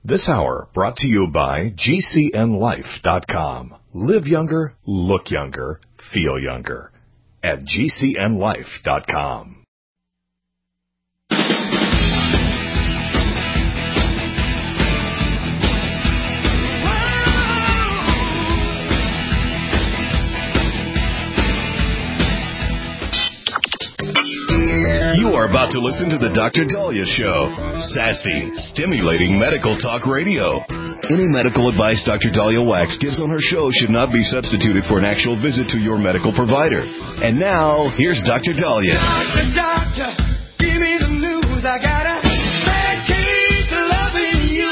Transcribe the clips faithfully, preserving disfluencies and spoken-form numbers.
This hour brought to you by G C N life dot com. Live younger, look younger, feel younger at G C N life dot com. You are about to listen to the Doctor Daliah Show. Sassy, stimulating medical talk radio. Any medical advice Doctor Daliah Wax gives on her show should not be substituted for an actual visit to your medical provider. And now, here's Doctor Daliah. Doctor, doctor, give me the news. I got a bad case of loving you.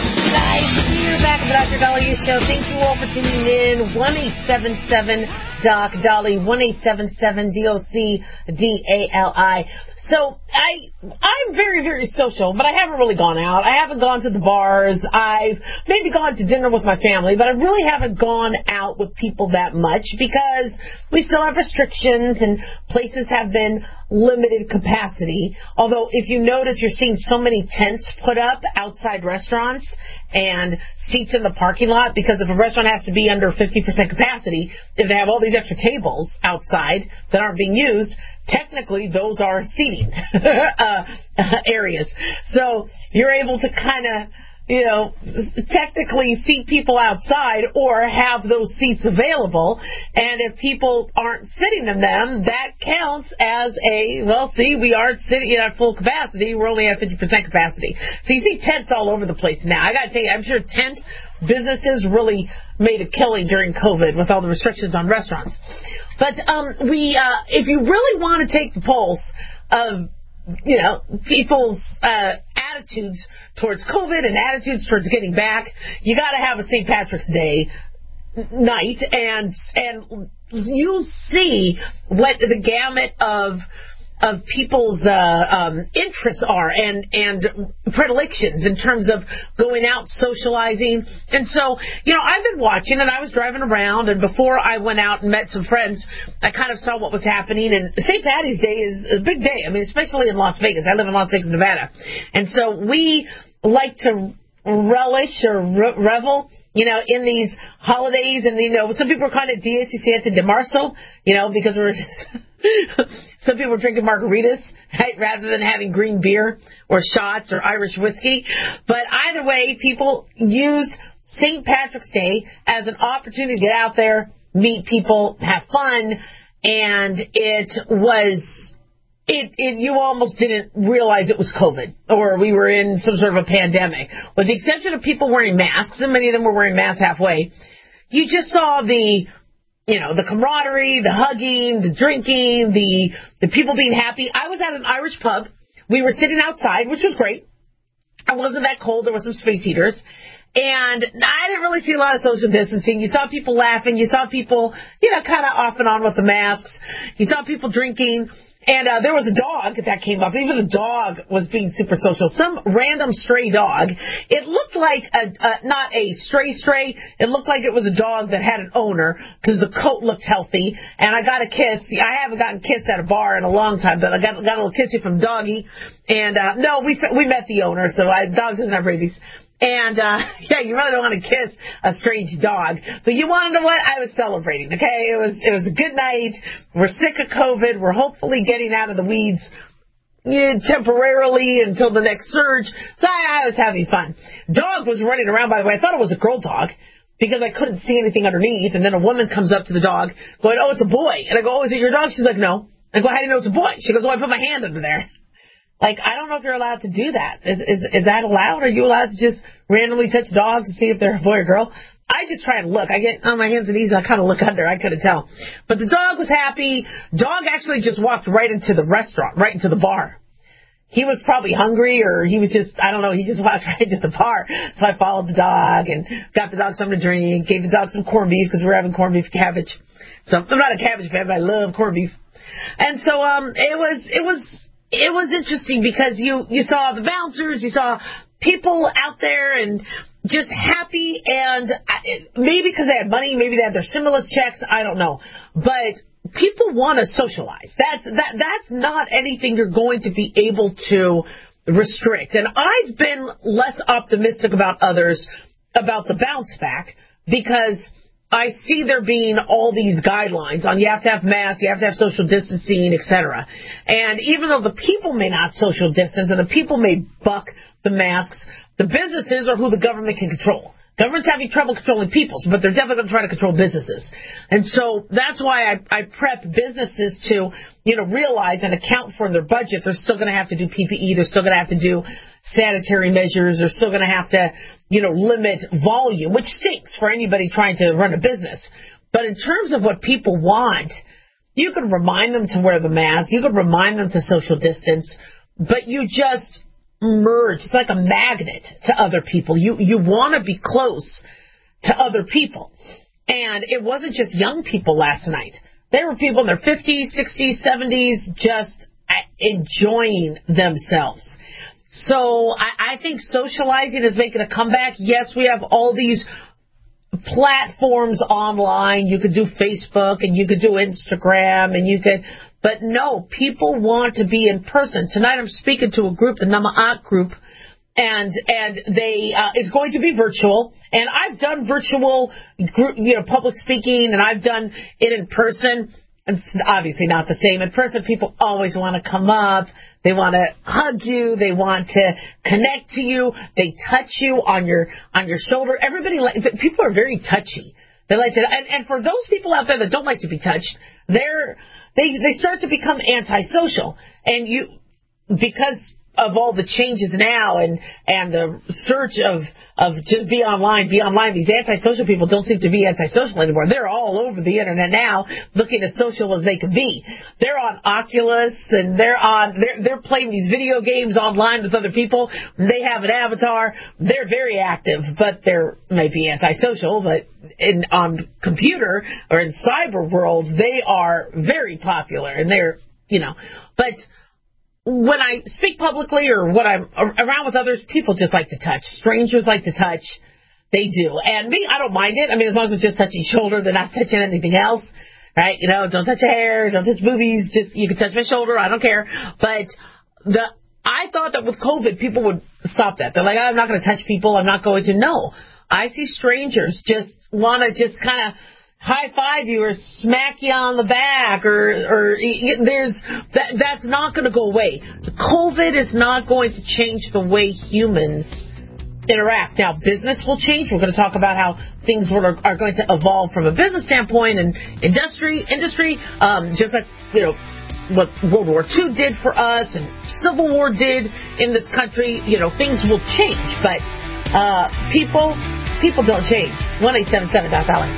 Nice to be back at the Doctor Daliah Show. Thank you all for tuning in. one eight seven seven Doc Dolly, one eight seven seven D O C D A L I. So I, I'm very, very social, but I haven't really gone out. I haven't gone to the bars. I've maybe gone to dinner with my family, but I really haven't gone out with people that much because we still have restrictions and places have been limited capacity. Although if you notice, you're seeing so many tents put up outside restaurants and seats in the parking lot, because if a restaurant has to be under fifty percent capacity, if they have all these extra tables outside that aren't being used, technically those are seating uh, areas. So you're able to kind of, you know, technically seat people outside or have those seats available. And if people aren't sitting in them, that counts as a, well, see, we aren't sitting at full capacity. We're only at fifty percent capacity. So you see tents all over the place now. I got to tell you, I'm sure tent businesses really made a killing during COVID with all the restrictions on restaurants. But um, we, uh, if you really want to take the pulse of, you know, people's uh, attitudes towards COVID and attitudes towards getting back, you got to have a Saint Patrick's Day night, and and you'll see what the gamut of of people's uh, um, interests are and and predilections in terms of going out, socializing. And so, you know, I've been watching, and I was driving around, and before I went out and met some friends, I kind of saw what was happening. And Saint Patty's Day is a big day. I mean, especially in Las Vegas. I live in Las Vegas, Nevada. And so we like to relish or re- revel, you know, in these holidays. And, you know, some people are kind of Dia si siete de marzo, you know, because we're some people are drinking margaritas, right, rather than having green beer or shots or Irish whiskey. But either way, people use Saint Patrick's Day as an opportunity to get out there, meet people, have fun, and it was... It, it, you almost didn't realize it was COVID or we were in some sort of a pandemic. With the exception of people wearing masks, and many of them were wearing masks halfway, you just saw the, you know, the camaraderie, the hugging, the drinking, the, the people being happy. I was at an Irish pub. We were sitting outside, which was great. It wasn't that cold. There were some space heaters. And I didn't really see a lot of social distancing. You saw people laughing. You saw people, you know, kind of off and on with the masks. You saw people drinking. And uh, there was a dog that came up. Even the dog was being super social. Some random stray dog. It looked like a, a not a stray stray. It looked like it was a dog that had an owner because the coat looked healthy. And I got a kiss. I haven't gotten kissed at a bar in a long time, but I got got a little kissy from Doggy. And uh, no, we we met the owner, so I, dog doesn't have rabies. And, uh, yeah, you really don't want to kiss a strange dog. But you want to know what? I was celebrating, okay? It was, it was a good night. We're sick of COVID. We're hopefully getting out of the weeds yeah, temporarily until the next surge. So I, I was having fun. Dog was running around, by the way. I thought it was a girl dog because I couldn't see anything underneath. And then a woman comes up to the dog going, oh, it's a boy. And I go, oh, is it your dog? She's like, no. I go, how do you know it's a boy? She goes, oh, I put my hand under there. Like, I don't know if you're allowed to do that. Is, is is that allowed? Are you allowed to just randomly touch dogs to see if they're a boy or girl? I just try and look. I get on my hands and knees and I kind of look under. I couldn't tell. But the dog was happy. Dog actually just walked right into the restaurant, right into the bar. He was probably hungry or he was just, I don't know, he just walked right into the bar. So I followed the dog and got the dog something to drink, gave the dog some corned beef because we were having corned beef cabbage. So I'm not a cabbage fan, but I love corned beef. And so um, it was, it was... It was interesting because you, you saw the bouncers, you saw people out there and just happy, and maybe because they had money, maybe they had their stimulus checks, I don't know. But people want to socialize. That's that that's not anything you're going to be able to restrict. And I've been less optimistic about others about the bounce back because I see there being all these guidelines on you have to have masks, you have to have social distancing, et cetera. And even though the people may not social distance and the people may buck the masks, the businesses are who the government can control. Government's having trouble controlling people, but they're definitely going to try to control businesses. And so that's why I, I prep businesses to, you know, realize and account for in their budget. They're still going to have to do P P E. They're still going to have to do sanitary measures. They're still going to have to, you know, limit volume, which stinks for anybody trying to run a business. But in terms of what people want, you can remind them to wear the mask. You can remind them to social distance, but you just merge. It's like a magnet to other people. You you want to be close to other people. And it wasn't just young people last night. There were people in their fifties, sixties, seventies just enjoying themselves. So I, I think socializing is making a comeback. Yes, we have all these platforms online. You could do Facebook and you could do Instagram and you could... But no, people want to be in person. Tonight I'm speaking to a group, the Nama'at group, and and they uh, it's going to be virtual. And I've done virtual, you know, public speaking, and I've done it in person. It's obviously not the same. In person, people always want to come up. They want to hug you. They want to connect to you. They touch you on your on your shoulder. Everybody, people are very touchy. They like to, and, and for those people out there that don't like to be touched, they're they they start to become antisocial. And you, because of all the changes now and and the search of of just be online, be online, these antisocial people don't seem to be antisocial anymore. They're all over the internet now, looking as social as they can be. They're on Oculus and they're on they're they're playing these video games online with other people. They have an avatar. They're very active, but they're maybe antisocial. But in on computer or in cyber world, they are very popular and they're you know, but. When I speak publicly or when I'm around with others, people just like to touch. Strangers like to touch. They do. And me, I don't mind it. I mean, as long as it's just touching shoulder, they're not touching anything else, right? You know, don't touch your hair, don't touch boobies. Just, you can touch my shoulder. I don't care. But the, I thought that with COVID, people would stop that. They're like, I'm not going to touch people. I'm not going to. No. I see strangers just want to just kind of high five you or smack you on the back or or there's that that's not going to go away. COVID is not going to change the way humans interact. Now, business will change. We're going to talk about how things are, are going to evolve from a business standpoint and industry industry um, just like you know what World War Two did for us and Civil War did in this country. You know, things will change, but uh, people people don't change. one eight seven seven Doc Dolly.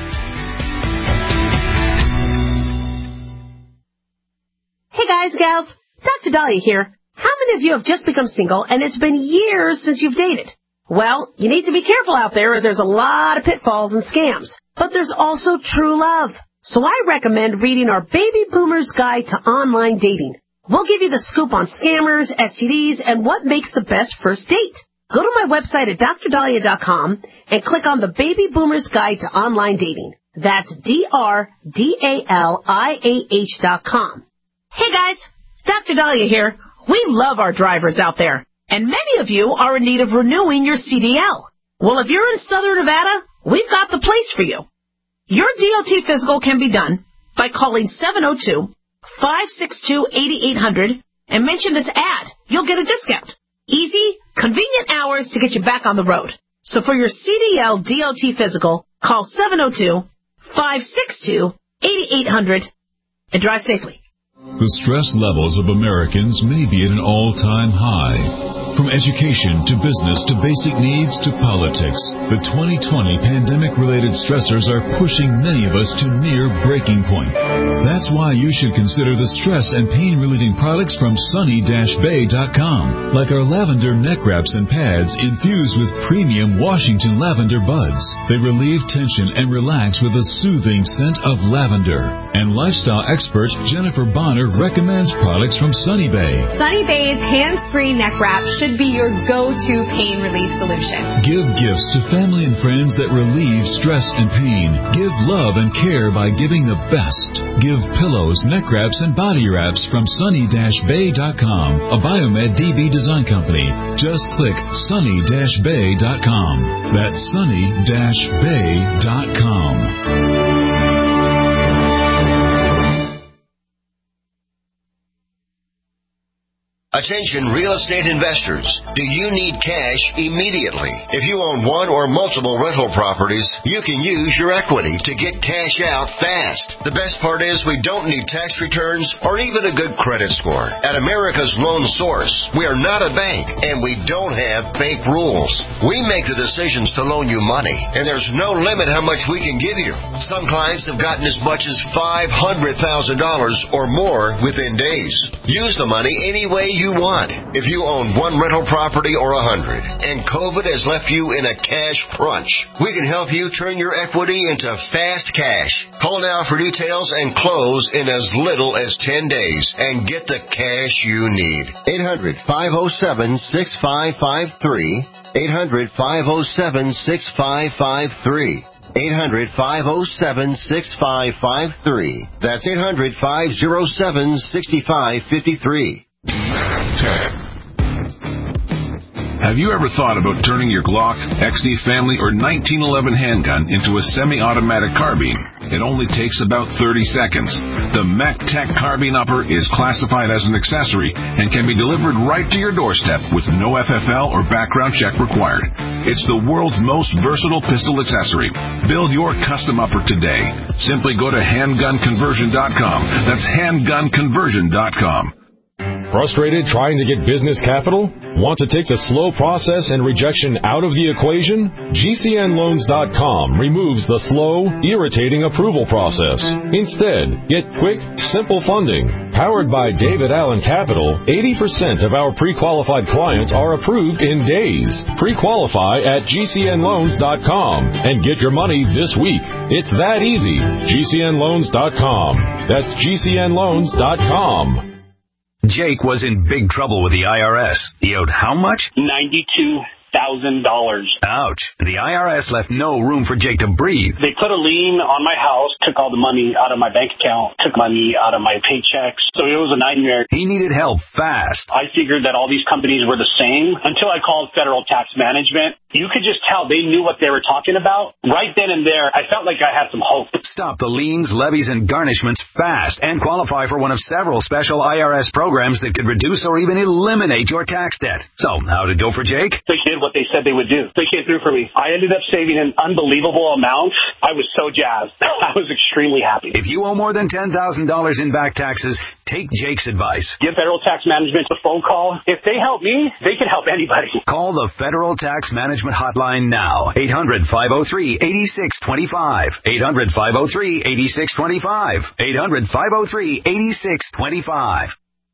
Hey guys, gals, Doctor Dahlia here. How many of you have just become single and it's been years since you've dated? Well, you need to be careful out there as there's a lot of pitfalls and scams. But there's also true love. So I recommend reading our Baby Boomer's Guide to Online Dating. We'll give you the scoop on scammers, S T Ds, and what makes the best first date. Go to my website at dr dahlia dot com and click on the Baby Boomer's Guide to Online Dating. That's D R D A L I A H dot com. Hey guys, Doctor Dahlia here. We love our drivers out there, and many of you are in need of renewing your C D L. Well, if you're in Southern Nevada, we've got the place for you. Your D O T physical can be done by calling seven oh two, five six two, eight eight hundred and mention this ad. You'll get a discount. Easy, convenient hours to get you back on the road. So for your C D L D O T physical, call seven oh two, five six two, eight eight hundred and drive safely. The stress levels of Americans may be at an all-time high. From education to business to basic needs to politics, the twenty twenty pandemic-related stressors are pushing many of us to near breaking point. That's why you should consider the stress and pain-relieving products from sunny dash bay dot com, like our lavender neck wraps and pads infused with premium Washington lavender buds. They relieve tension and relax with a soothing scent of lavender. And lifestyle expert Jennifer Bonner recommends products from Sunny Bay. Sunny Bay's hands-free neck wrap should be your go-to pain relief solution. Give gifts to family and friends that relieve stress and pain. Give love and care by giving the best. Give pillows, neck wraps, and body wraps from sunny dash bay dot com, a Biomed D B design company. Just click sunny dash bay dot com. That's sunny dash bay dot com. Attention real estate investors. Do you need cash immediately? If you own one or multiple rental properties, you can use your equity to get cash out fast. The best part is we don't need tax returns or even a good credit score. At America's Loan Source, we are not a bank and we don't have bank rules. We make the decisions to loan you money, and there's no limit how much we can give you. Some clients have gotten as much as five hundred thousand dollars or more within days. Use the money any way you you want. If you own one rental property or a hundred, and COVID has left you in a cash crunch, we can help you turn your equity into fast cash. Call now for details and close in as little as ten days and get the cash you need. eight hundred, five oh seven, six five five three. eight hundred, five oh seven, six five five three. eight hundred, five oh seven, six five five three. That's eight hundred, five oh seven, six five five three. Have you ever thought about turning your Glock, X D Family, or nineteen eleven handgun into a semi-automatic carbine? It only takes about thirty seconds. The MacTech Carbine Upper is classified as an accessory and can be delivered right to your doorstep with no F F L or background check required. It's the world's most versatile pistol accessory. Build your custom upper today. Simply go to handgun conversion dot com. That's handgun conversion dot com. Frustrated trying to get business capital? Want to take the slow process and rejection out of the equation? G C N loans dot com removes the slow, irritating approval process. Instead, get quick, simple funding. Powered by David Allen Capital, eighty percent of our pre-qualified clients are approved in days. Pre-qualify at G C N loans dot com and get your money this week. It's that easy. G C N loans dot com. That's G C N loans dot com. Jake was in big trouble with the I R S. He owed how much? ninety-two thousand dollars. Ouch. The I R S left no room for Jake to breathe. They put a lien on my house, took all the money out of my bank account, took money out of my paychecks. So it was a nightmare. He needed help fast. I figured that all these companies were the same until I called Federal Tax Management. You could just tell they knew what they were talking about. Right then and there, I felt like I had some hope. Stop the liens, levies, and garnishments fast and qualify for one of several special I R S programs that could reduce or even eliminate your tax debt. So, how'd it go for Jake? They did what they said they would do. They came through for me. I ended up saving an unbelievable amount. I was so jazzed. I was extremely happy. If you owe more than ten thousand dollars in back taxes, take Jake's advice. Give Federal Tax Management a phone call. If they help me, they can help anybody. Call the Federal Tax Management Hotline now. eight hundred, five oh three, eight six two five. eight hundred, five oh three, eight six two five. eight hundred, five oh three, eight six two five.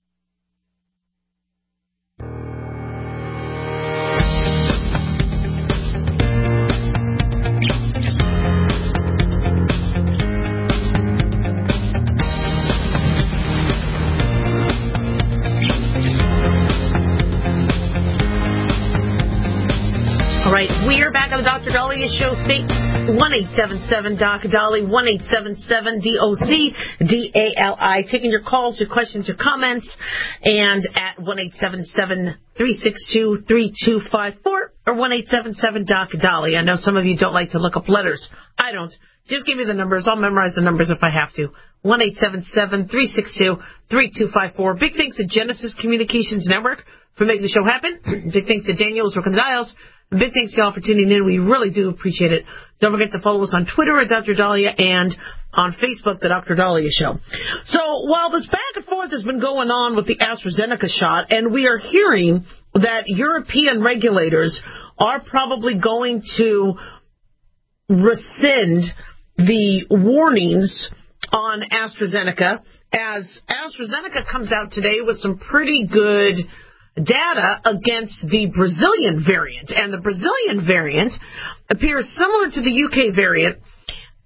All right, we're back on the Doctor Dahlia Show. one eight seven seven D O C D A L I, one eight seven seven D O C D A L I. Taking your calls, your questions, your comments, and at one eight seven seven, three six two, three two five four or one eight seven seven D O C D A L I. I know some of you don't like to look up letters. I don't. Just give me the numbers. I'll memorize the numbers if I have to. one eight seven seven, three six two, three two five four. Big thanks to Genesis Communications Network for making the show happen. Big thanks to Daniel who's working the dials. Big thanks to y'all for tuning in. We really do appreciate it. Don't forget to follow us on Twitter at Doctor Dahlia and on Facebook, The Doctor Dahlia Show. So while this back and forth has been going on with the AstraZeneca shot, and we are hearing that European regulators are probably going to rescind the warnings on AstraZeneca, as AstraZeneca comes out today with some pretty good data against the Brazilian variant. And the Brazilian variant appears similar to the U K variant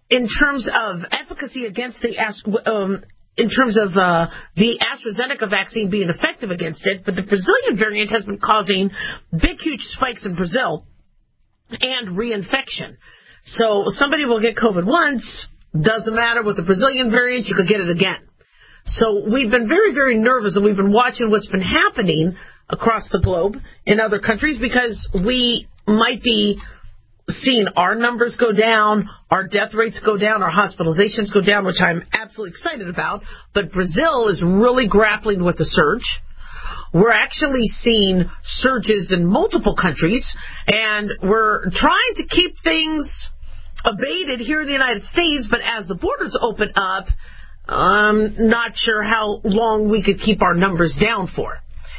in terms of efficacy against the um, in terms of uh, the AstraZeneca vaccine being effective against it, but the Brazilian variant has been causing big, huge spikes in Brazil and reinfection. So somebody will get COVID once, doesn't matter with the Brazilian variant, you could get it again. So we've been very, very nervous, and we've been watching what's been happening across the globe in other countries because we might be seeing our numbers go down, our death rates go down, our hospitalizations go down, which I'm absolutely excited about. But Brazil is really grappling with the surge. We're actually seeing surges in multiple countries, and we're trying to keep things abated here in the United States, but as the borders open up, I'm not sure how long we could keep our numbers down for.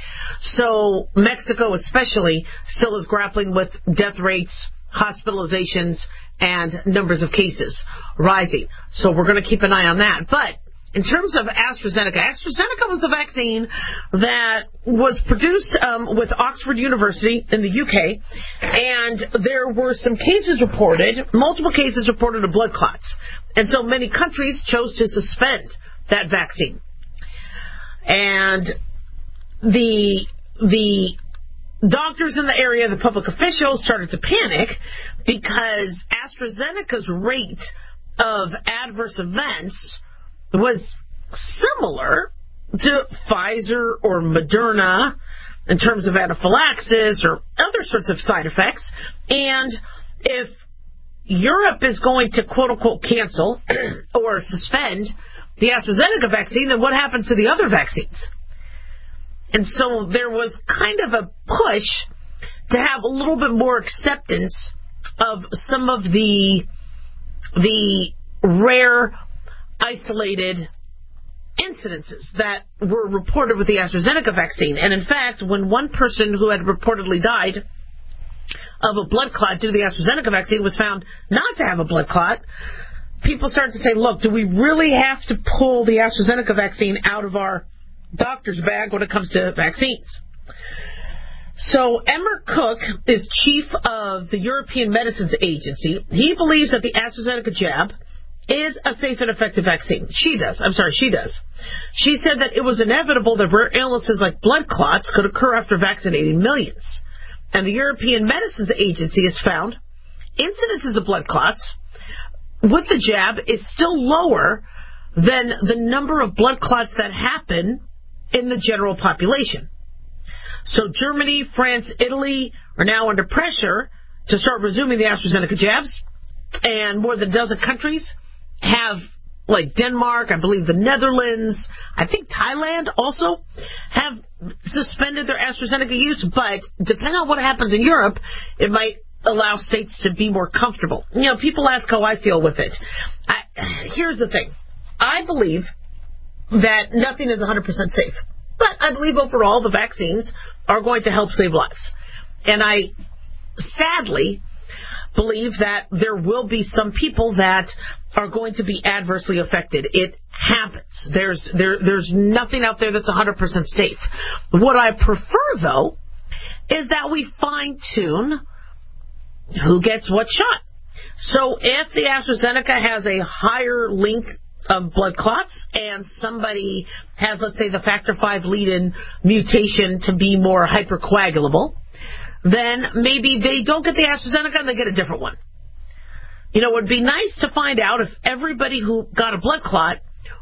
So Mexico especially still is grappling with death rates, hospitalizations, and numbers of cases rising. So we're going to keep an eye on that. But in terms of AstraZeneca, AstraZeneca was the vaccine that was produced um, with Oxford University in the U K, and there were some cases reported, multiple cases reported of blood clots. And so many countries chose to suspend that vaccine. And the the doctors in the area, the public officials, started to panic because AstraZeneca's rate of adverse events was similar to Pfizer or Moderna in terms of anaphylaxis or other sorts of side effects. And if Europe is going to quote-unquote cancel or suspend the AstraZeneca vaccine, then what happens to the other vaccines? And so there was kind of a push to have a little bit more acceptance of some of the the rare, isolated incidences that were reported with the AstraZeneca vaccine. And in fact, when one person who had reportedly died of a blood clot due to the AstraZeneca vaccine was found not to have a blood clot, people started to say, look, do we really have to pull the AstraZeneca vaccine out of our doctor's bag when it comes to vaccines? So Emmer Cook is chief of the European Medicines Agency. He believes that the AstraZeneca jab is a safe and effective vaccine. She does. I'm sorry, she does. She said that it was inevitable that rare illnesses like blood clots could occur after vaccinating millions. And the European Medicines Agency has found incidences of blood clots with the jab is still lower than the number of blood clots that happen in the general population. So Germany, France, Italy are now under pressure to start resuming the AstraZeneca jabs, and more than a dozen countries have, like Denmark, I believe the Netherlands, I think Thailand also have suspended their AstraZeneca use, but depending on what happens in Europe, it might allow states to be more comfortable. You know, people ask how I feel with it. I, here's the thing. I believe that nothing is one hundred percent safe, but I believe overall the vaccines are going to help save lives. And I sadly believe that there will be some people that are going to be adversely affected. It happens. There's there there's nothing out there that's one hundred percent safe. What I prefer, though, is that we fine-tune who gets what shot. So if the AstraZeneca has a higher link of blood clots and somebody has, let's say, the factor five lead-in mutation to be more hypercoagulable, then maybe they don't get the AstraZeneca and they get a different one. You know, it would be nice to find out if everybody who got a blood clot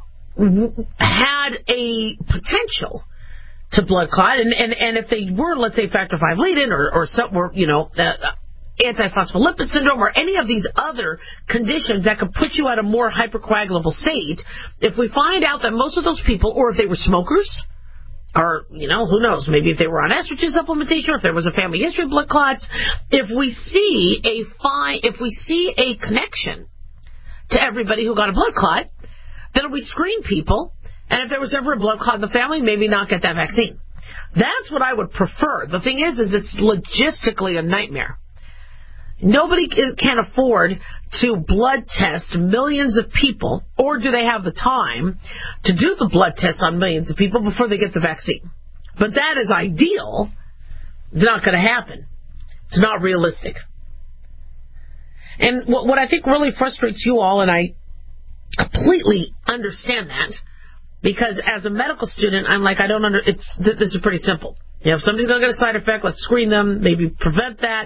had a potential to blood clot, and, and, and if they were, let's say, factor five lead-in or, or some were, you know, uh, antiphospholipid syndrome or any of these other conditions that could put you at a more hypercoagulable state, if we find out that most of those people, or if they were smokers, or, you know, who knows, maybe if they were on estrogen supplementation, or if there was a family history of blood clots, if we see a fi- if we see a connection to everybody who got a blood clot, then we screen people, and if there was ever a blood clot in the family, maybe not get that vaccine. That's what I would prefer. The thing is, is it's logistically a nightmare. Nobody can afford to blood test millions of people, or do they have the time to do the blood tests on millions of people before they get the vaccine? But that is ideal. It's not going to happen. It's not realistic. And what, what I think really frustrates you all, and I completely understand that, because as a medical student, I'm like, I don't under. It's this is pretty simple. You know, if somebody's going to get a side effect, let's screen them, maybe prevent that.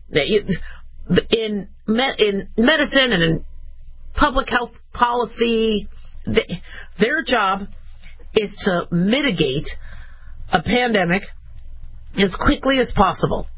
In in medicine and in public health policy, their job is to mitigate a pandemic as quickly as possible.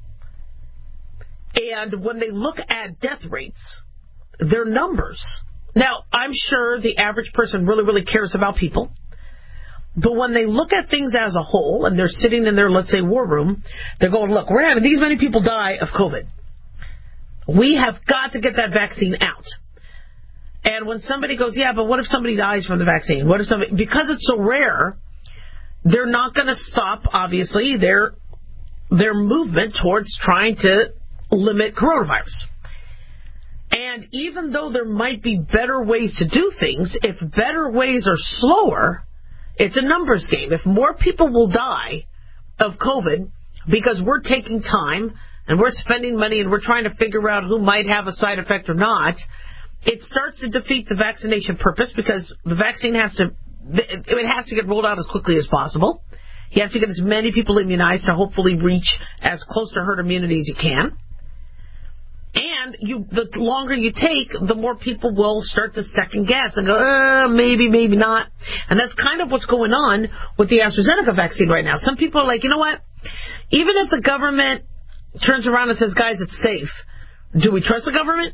And when they look at death rates, their numbers. Now, I'm sure the average person really, really cares about people. But when they look at things as a whole, and they're sitting in their, let's say, war room, they're going, look, we're having these many people die of COVID. We have got to get that vaccine out. And when somebody goes, yeah, but what if somebody dies from the vaccine? What if somebody, because it's so rare, they're not going to stop, obviously, their their movement towards trying to limit coronavirus. And even though there might be better ways to do things, if better ways are slower, it's a numbers game. If more people will die of COVID because we're taking time and we're spending money and we're trying to figure out who might have a side effect or not, it starts to defeat the vaccination purpose, because the vaccine has to it has to get rolled out as quickly as possible. You have to get as many people immunized to hopefully reach as close to herd immunity as you can. And you, the longer you take, the more people will start to second guess and go, uh, maybe, maybe not. And that's kind of what's going on with the AstraZeneca vaccine right now. Some people are like, you know what? Even if the government turns around and says, guys, it's safe, do we trust the government?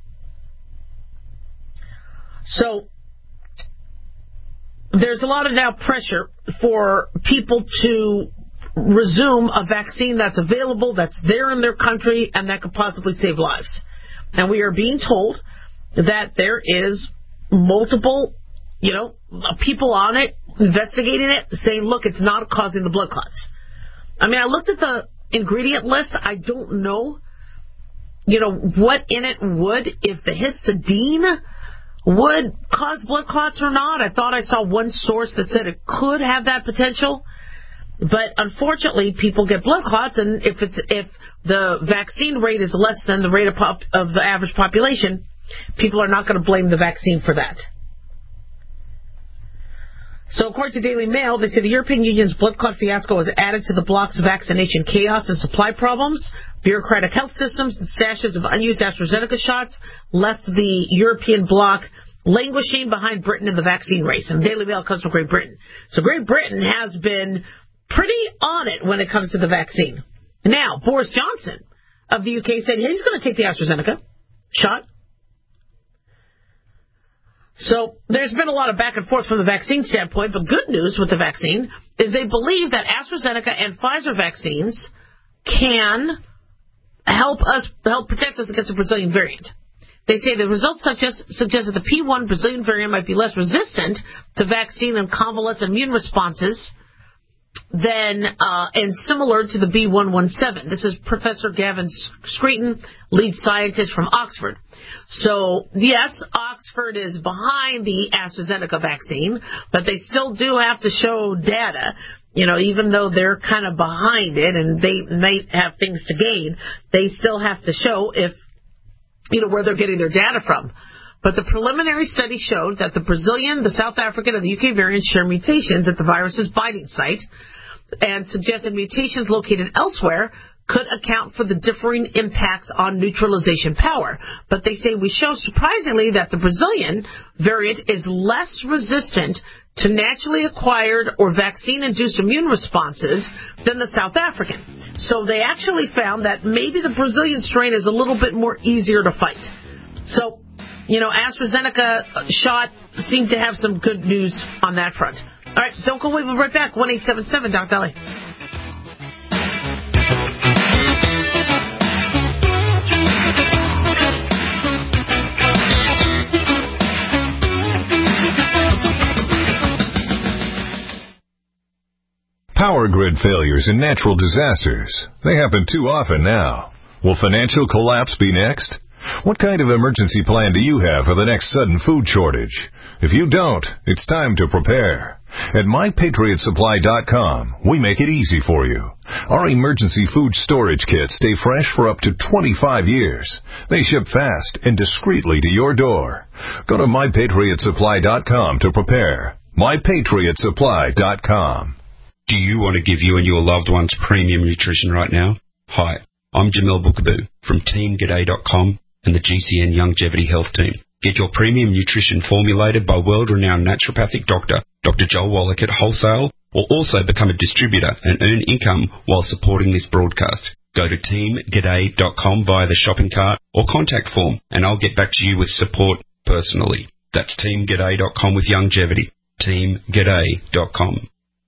So there's a lot of now pressure for people to resume a vaccine that's available, that's there in their country, and that could possibly save lives. And we are being told that there is multiple, you know, people on it, investigating it, saying, look, it's not causing the blood clots. I mean, I looked at the ingredient list. I don't know, you know, what in it would, if the histidine would cause blood clots or not. I thought I saw one source that said it could have that potential. But unfortunately, people get blood clots, and if it's if the vaccine rate is less than the rate of, pop, of the average population, people are not going to blame the vaccine for that. So according to Daily Mail, they say the European Union's blood clot fiasco has added to the bloc's vaccination chaos and supply problems. Bureaucratic health systems and stashes of unused AstraZeneca shots left the European bloc languishing behind Britain in the vaccine race. And Daily Mail comes from Great Britain. So Great Britain has been pretty on it when it comes to the vaccine. Now, Boris Johnson of the U K said he's going to take the AstraZeneca shot. So there's been a lot of back and forth from the vaccine standpoint, but good news with the vaccine is they believe that AstraZeneca and Pfizer vaccines can help us help protect us against the Brazilian variant. They say the results suggest, suggest that the P one Brazilian variant might be less resistant to vaccine and convalescent immune responses than uh, and similar to the B one one seven. This is Professor Gavin Screeton, lead scientist from Oxford. So, yes, Oxford is behind the AstraZeneca vaccine, but they still do have to show data. You know, even though they're kind of behind it and they might have things to gain, they still have to show if, you know, where they're getting their data from. But the preliminary study showed that the Brazilian, the South African, and the U K variants share mutations at the virus's binding site, and suggested mutations located elsewhere could account for the differing impacts on neutralization power. But they say we show surprisingly that the Brazilian variant is less resistant to naturally acquired or vaccine-induced immune responses than the South African. So they actually found that maybe the Brazilian strain is a little bit more easier to fight. So, you know, AstraZeneca shot seemed to have some good news on that front. All right, don't go away. We'll be right back. one eight seven seven Doc Dolly. Power grid failures and natural disasters. They happen too often now. Will financial collapse be next? What kind of emergency plan do you have for the next sudden food shortage? If you don't, it's time to prepare. At my patriot supply dot com, we make it easy for you. Our emergency food storage kits stay fresh for up to twenty-five years. They ship fast and discreetly to your door. Go to my patriot supply dot com to prepare. my patriot supply dot com. Do you want to give you and your loved ones premium nutrition right now? Hi, I'm Jamel Bookaboo from team g'day dot com and the G C N Longevity Health Team. Get your premium nutrition formulated by world-renowned naturopathic doctor, Doctor Joel Wallach at wholesale, or also become a distributor and earn income while supporting this broadcast. Go to team g'day dot com via the shopping cart or contact form, and I'll get back to you with support personally. That's team g'day dot com with longevity. team g'day dot com.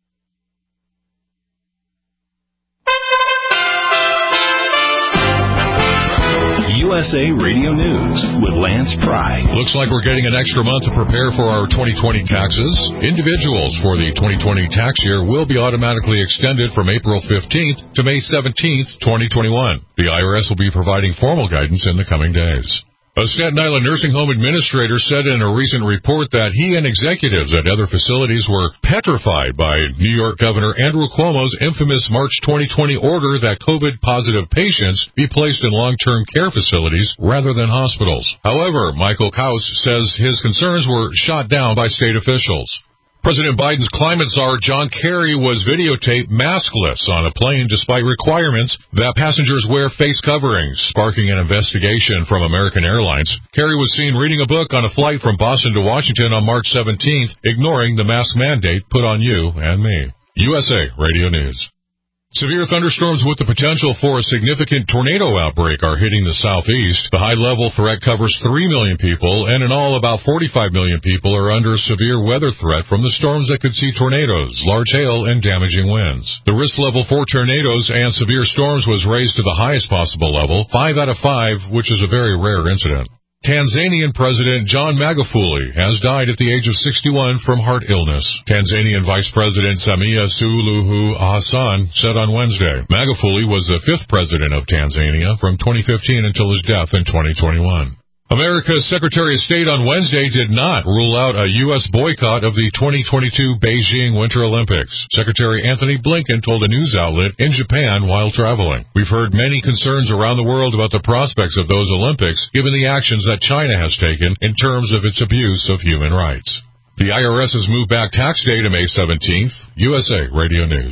U S A Radio News with Lance Pry. Looks like we're getting an extra month to prepare for our twenty twenty taxes. Individuals for the twenty twenty tax year will be automatically extended from April fifteenth to May seventeenth, twenty twenty-one. The I R S will be providing formal guidance in the coming days. A Staten Island nursing home administrator said in a recent report that he and executives at other facilities were petrified by New York Governor Andrew Cuomo's infamous March twenty twenty order that COVID-positive patients be placed in long-term care facilities rather than hospitals. However, Michael Kaus says his concerns were shot down by state officials. President Biden's climate czar John Kerry was videotaped maskless on a plane despite requirements that passengers wear face coverings, sparking an investigation from American Airlines. Kerry was seen reading a book on a flight from Boston to Washington on March seventeenth, ignoring the mask mandate put on you and me. U S A Radio News. Severe thunderstorms with the potential for a significant tornado outbreak are hitting the southeast. The high-level threat covers three million people, and in all, about forty-five million people are under severe weather threat from the storms that could see tornadoes, large hail, and damaging winds. The risk level for tornadoes and severe storms was raised to the highest possible level, five out of five, which is a very rare incident. Tanzanian President John Magufuli has died at the age of sixty-one from heart illness. Tanzanian Vice President Samia Suluhu Hassan said on Wednesday, Magufuli was the fifth president of Tanzania from twenty fifteen until his death in twenty twenty-one. America's Secretary of State on Wednesday did not rule out a U S boycott of the twenty twenty-two Beijing Winter Olympics. Secretary Anthony Blinken told a news outlet in Japan while traveling. We've heard many concerns around the world about the prospects of those Olympics, given the actions that China has taken in terms of its abuse of human rights. The I R S has moved back tax day to May seventeenth. U S A Radio News.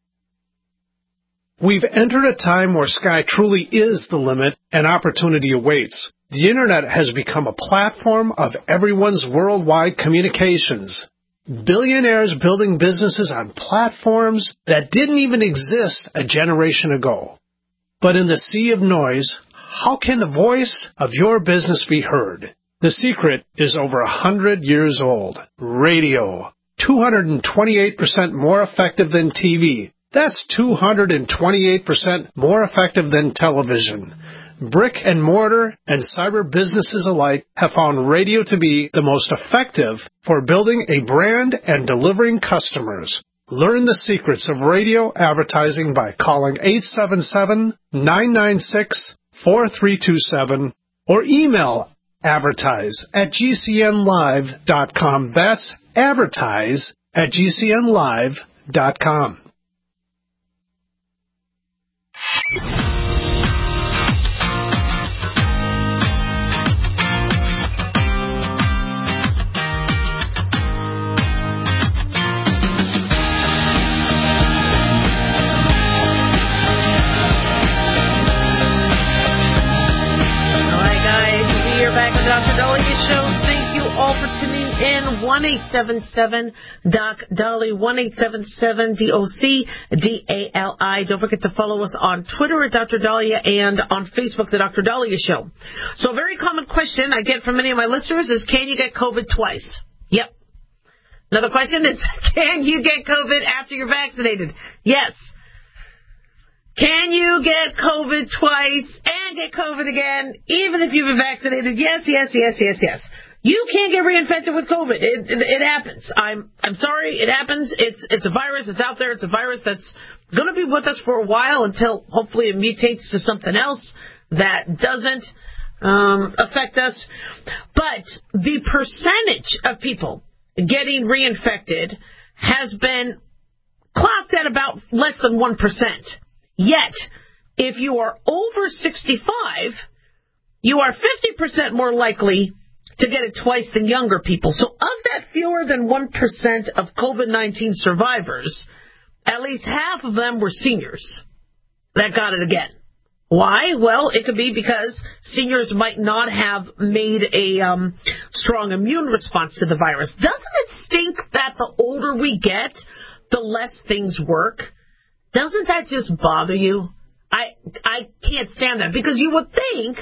We've entered a time where sky truly is the limit and opportunity awaits. The Internet has become a platform of everyone's worldwide communications. Billionaires building businesses on platforms that didn't even exist a generation ago. But in the sea of noise, how can the voice of your business be heard? The secret is over a hundred years old. Radio. two hundred twenty-eight percent more effective than T V. That's two hundred twenty-eight percent more effective than television. Brick and mortar and cyber businesses alike have found radio to be the most effective for building a brand and delivering customers. Learn the secrets of radio advertising by calling eight seven seven, nine nine six, four three two seven or email advertise at g c n live dot com. That's advertise at g c n live dot com. Doctor Dahlia Show. Thank you all for tuning in. one eight seven seven Doc Dolly, one eight seven seven D O C D A L I. Don't forget to follow us on Twitter at Doctor Dahlia and on Facebook, The Doctor Dahlia Show. So a very common question I get from many of my listeners is, can you get COVID twice? Yep. Another question is, can you get COVID after you're vaccinated? Yes. Can you get COVID twice and get COVID again, even if you've been vaccinated? Yes, yes, yes, yes, yes. You can't get reinfected with COVID. It, it, it happens. I'm I'm sorry, it happens. It's it's a virus. It's out there. It's a virus that's going to be with us for a while until hopefully it mutates to something else that doesn't um, affect us. But the percentage of people getting reinfected has been clocked at about less than one percent. Yet, if you are over sixty-five, you are fifty percent more likely to get it twice than younger people. So of that fewer than one percent of COVID nineteen survivors, at least half of them were seniors that got it again. Why? Well, it could be because seniors might not have made a um, strong immune response to the virus. Doesn't it stink that the older we get, the less things work? Doesn't that just bother you? I I can't stand that, because you would think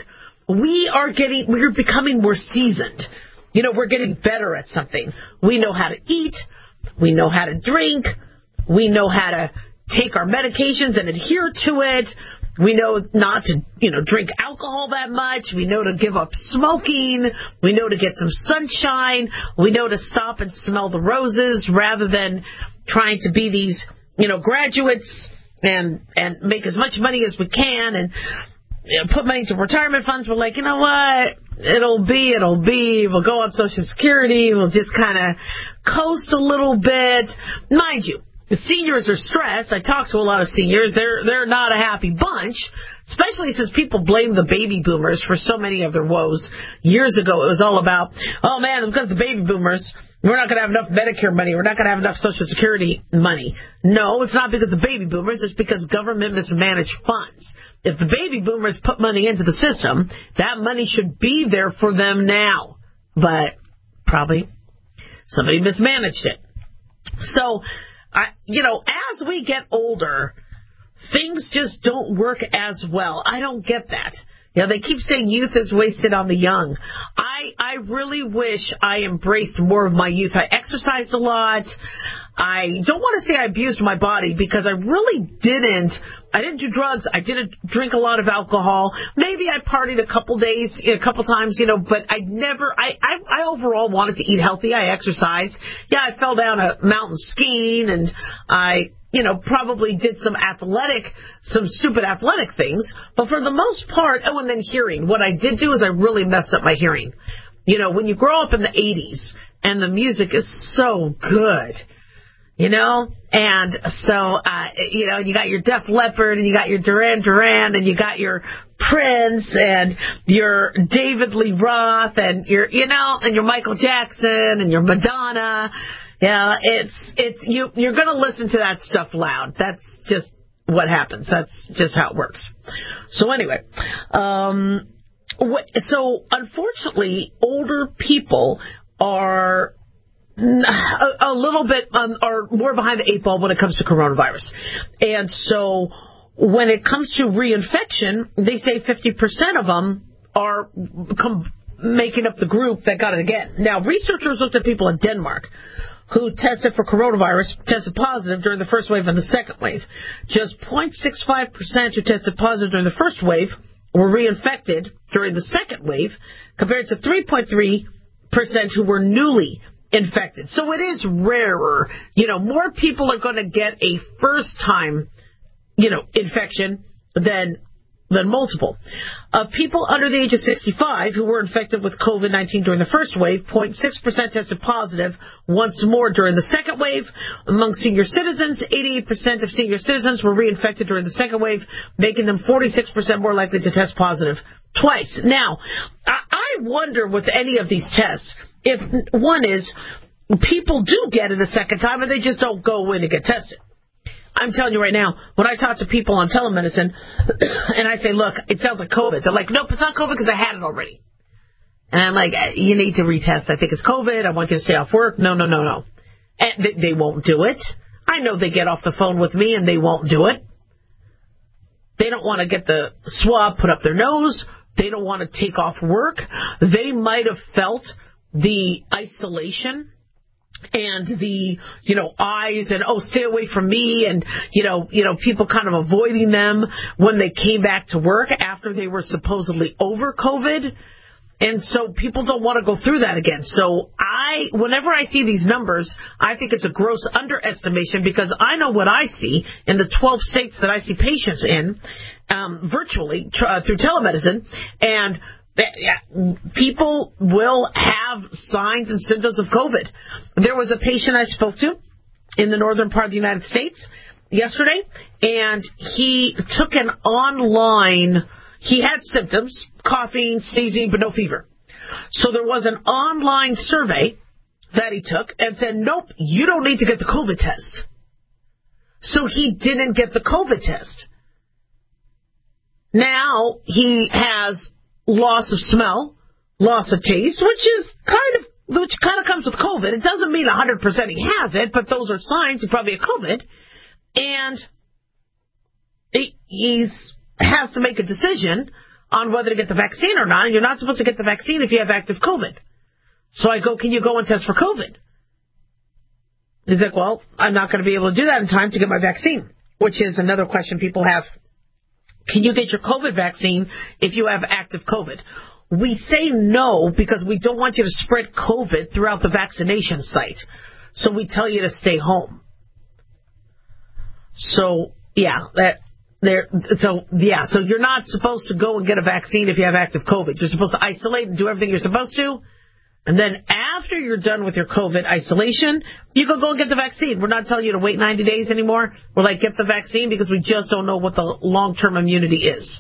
we are getting, we're becoming more seasoned. You know, we're getting better at something. We know how to eat. We know how to drink. We know how to take our medications and adhere to it. We know not to, you know, drink alcohol that much. We know to give up smoking. We know to get some sunshine. We know to stop and smell the roses rather than trying to be these, you know, graduates and and make as much money as we can and, you know, put money into retirement funds. We're like, you know what? It'll be, it'll be. We'll go on Social Security. We'll just kind of coast a little bit. Mind you, the seniors are stressed. I talk to a lot of seniors. They're they're not a happy bunch, especially since people blame the baby boomers for so many of their woes. Years ago, it was all about, oh, man, because the baby boomers, we're not going to have enough Medicare money. We're not going to have enough Social Security money. No, it's not because of the baby boomers. It's because government mismanaged funds. If the baby boomers put money into the system, that money should be there for them now. But probably somebody mismanaged it. So, I, you know, as we get older, things just don't work as well. I don't get that. You know, they keep saying youth is wasted on the young. I I really wish I embraced more of my youth. I exercised a lot. I don't want to say I abused my body, because I really didn't. I didn't do drugs. I didn't drink a lot of alcohol. Maybe I partied a couple days, a couple times, you know, but I never, I, I, I overall wanted to eat healthy. I exercised. Yeah, I fell down a mountain skiing, and I, you know, probably did some athletic, some stupid athletic things. But for the most part, oh, and then hearing. What I did do is I really messed up my hearing. You know, when you grow up in the eighties and the music is so good, you know, and so, uh, you know, you got your Def Leppard and you got your Duran Duran and you got your Prince and your David Lee Roth and your, you know, and your Michael Jackson and your Madonna. Yeah, it's, it's, you, you're going to listen to that stuff loud. That's just what happens. That's just how it works. So anyway, um, so unfortunately, older people are a, a little bit um, are more behind the eight ball when it comes to coronavirus. And so when it comes to reinfection, they say fifty percent of them are com- making up the group that got it again. Now, researchers looked at people in Denmark who tested for coronavirus, tested positive during the first wave and the second wave. Just zero point six five percent who tested positive during the first wave were reinfected during the second wave, compared to three point three percent who were newly infected. So it is rarer. You know, more people are going to get a first-time, you know, infection than than multiple. Of people under the age of sixty-five who were infected with COVID nineteen during the first wave, zero point six percent tested positive once more during the second wave. Among senior citizens, eighty-eight percent of senior citizens were reinfected during the second wave, making them forty-six percent more likely to test positive twice. Now, I wonder with any of these tests, if one is people do get it a second time and they just don't go in and get tested. I'm telling you right now, when I talk to people on telemedicine and I say, look, it sounds like COVID, they're like, nope, it's not COVID because I had it already. And I'm like, you need to retest. I think it's COVID. I want you to stay off work. No, no, no, no. And they, they won't do it. I know they get off the phone with me and they won't do it. They don't want to get the swab put up their nose. They don't want to take off work. They might have felt the isolation and the, you know, eyes and, oh, stay away from me, and, you know, you know, people kind of avoiding them when they came back to work after they were supposedly over COVID. And so people don't want to go through that again. So I, whenever I see these numbers, I think it's a gross underestimation, because I know what I see in the twelve states that I see patients in, um, virtually tr- uh, through telemedicine, and Yeah, people will have signs and symptoms of COVID. There was a patient I spoke to in the northern part of the United States yesterday, and he took an online, he had symptoms, coughing, sneezing, but no fever. So there was an online survey that he took and said, nope, you don't need to get the COVID test. So he didn't get the COVID test. Now he has loss of smell, loss of taste, which is kind of which kind of comes with COVID. It doesn't mean one hundred percent he has it, but those are signs he probably had COVID. And he he's, has to make a decision on whether to get the vaccine or not. And you're not supposed to get the vaccine if you have active COVID. So I go, can you go and test for COVID? He's like, well, I'm not going to be able to do that in time to get my vaccine, which is another question people have. Can you get your COVID vaccine if you have active COVID? We say no because we don't want you to spread COVID throughout the vaccination site. So we tell you to stay home. So, yeah, that there. So, yeah, so you're not supposed to go and get a vaccine if you have active COVID. You're supposed to isolate and do everything you're supposed to. And then after you're done with your COVID isolation, you can go and get the vaccine. We're not telling you to wait ninety days anymore. We're like, get the vaccine because we just don't know what the long-term immunity is.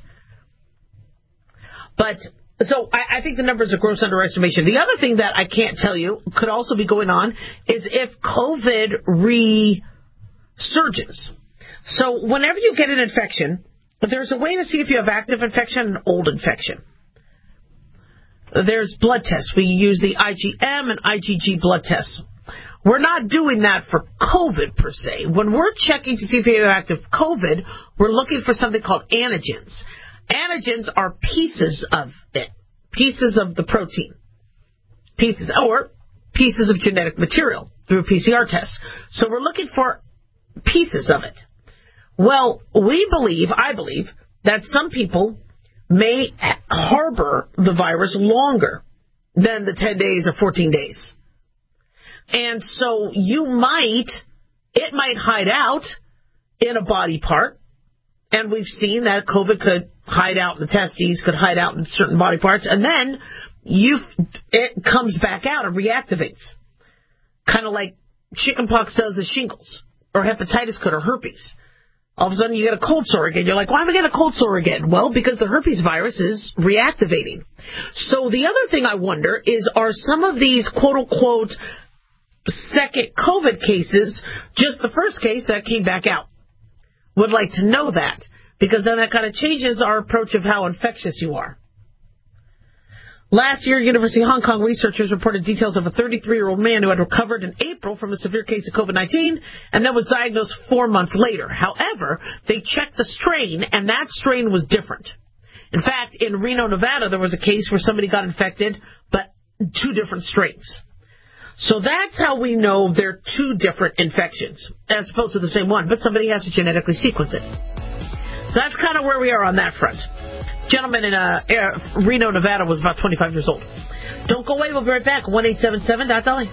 But, so I, I think the number is a gross underestimation. The other thing that I can't tell you could also be going on is if COVID resurges. So whenever you get an infection, there's a way to see if you have active infection and old infection. There's blood tests. We use the I G M and I G G blood tests. We're not doing that for COVID per se. When we're checking to see if you have active COVID, we're looking for something called antigens. Antigens are pieces of it, pieces of the protein, pieces or pieces of genetic material through a P C R test. So we're looking for pieces of it. Well, we believe, I believe, that some people may harbor the virus longer than the ten days or fourteen days. And so you might, it might hide out in a body part. And we've seen that COVID could hide out in the testes, could hide out in certain body parts. And then you, it comes back out and reactivates. Kind of like chickenpox does with shingles, or hepatitis could, or herpes. All of a sudden you get a cold sore again. You're like, why am I getting a cold sore again? Well, because the herpes virus is reactivating. So the other thing I wonder is, are some of these quote-unquote second COVID cases just the first case that came back out? Would like to know that, because then that kind of changes our approach of how infectious you are. Last year, University of Hong Kong researchers reported details of a thirty-three-year-old man who had recovered in April from a severe case of COVID nineteen and then was diagnosed four months later. However, they checked the strain, and that strain was different. In fact, in Reno, Nevada, there was a case where somebody got infected, but two different strains. So that's how we know they're two different infections, as opposed to the same one, but somebody has to genetically sequence it. So that's kind of where we are on that front. Gentleman in uh, Reno, Nevada was about twenty-five years old. Don't go away. We'll be right back. one eight seven seven dot Dolly.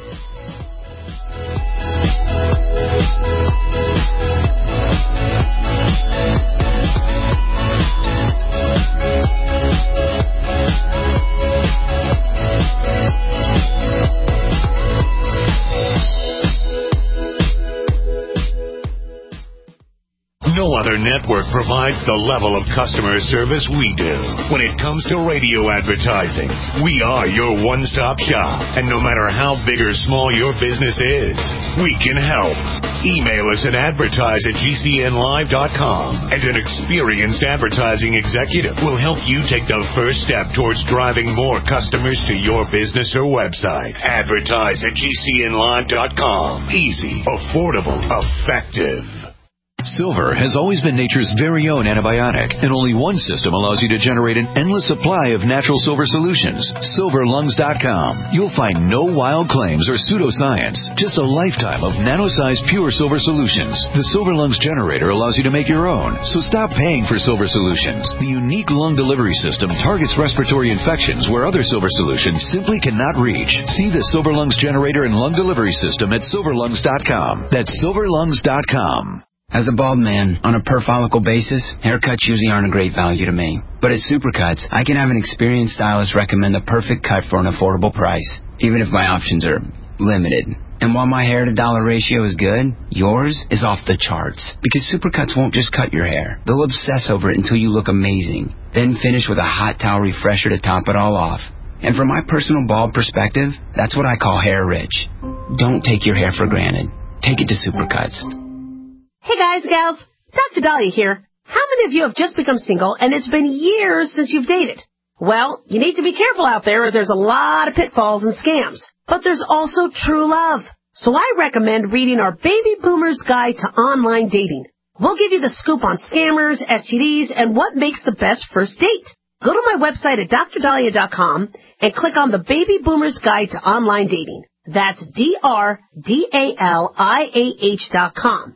No other network provides the level of customer service we do. When it comes to radio advertising, we are your one-stop shop. And no matter how big or small your business is, we can help. Email us at advertise at G C N live dot com, and an experienced advertising executive will help you take the first step towards driving more customers to your business or website. Advertise at G C N live dot com. Easy, affordable, effective. Silver has always been nature's very own antibiotic, and only one system allows you to generate an endless supply of natural silver solutions. silver lungs dot com. You'll find no wild claims or pseudoscience, just a lifetime of nano-sized pure silver solutions. The Silver Lungs generator allows you to make your own, so stop paying for silver solutions. The unique lung delivery system targets respiratory infections where other silver solutions simply cannot reach. See the Silver Lungs generator and lung delivery system at silver lungs dot com. That's silver lungs dot com. As a bald man, on a per-follicle basis, haircuts usually aren't a great value to me. But at Supercuts, I can have an experienced stylist recommend the perfect cut for an affordable price, even if my options are limited. And while my hair-to-dollar ratio is good, yours is off the charts. Because Supercuts won't just cut your hair. They'll obsess over it until you look amazing. Then finish with a hot towel refresher to top it all off. And from my personal bald perspective, that's what I call hair-rich. Don't take your hair for granted. Take it to Supercuts. Hey guys, gals, Doctor Dahlia here. How many of you have just become single and it's been years since you've dated? Well, you need to be careful out there as there's a lot of pitfalls and scams. But there's also true love. So I recommend reading our Baby Boomer's Guide to Online Dating. We'll give you the scoop on scammers, S T Ds, and what makes the best first date. Go to my website at dr dahlia dot com and click on the Baby Boomer's Guide to Online Dating. That's D R D A L I A H dot com.